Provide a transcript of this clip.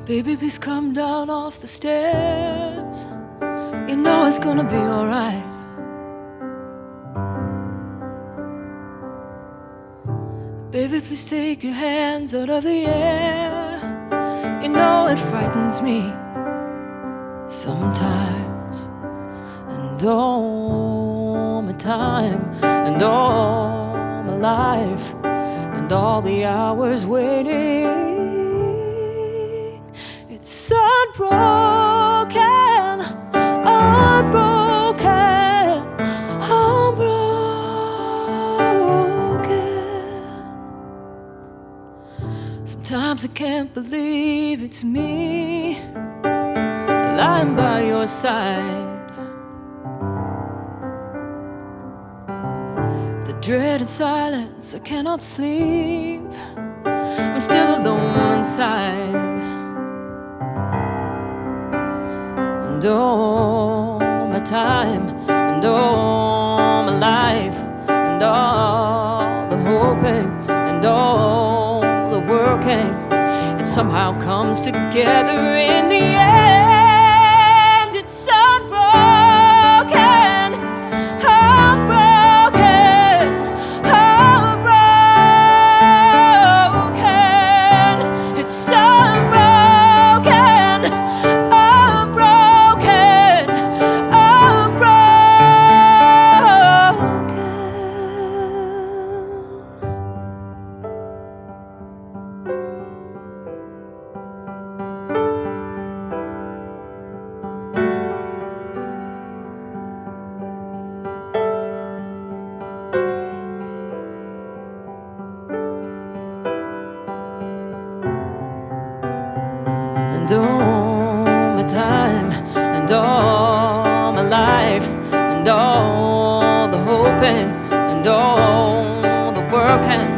Baby, please come down off the stairs. You know it's gonna be alright. Baby, please take your hands out of the air. You know it frightens me sometimes. And all my time, and all my life, and all the hours waiting, it's unbroken, unbroken, unbroken. Sometimes I can't believe it's me lying by your side. The dreaded silence, I cannot sleep. I'm still alone inside. And all my time, and all my life, and all the hoping, and all the working, it somehow comes together in the end. It's unbroken, unbroken, unbroken. It's unbroken, unbroken, unbroken. And all my time, and all my life, and all the hoping, and all the working,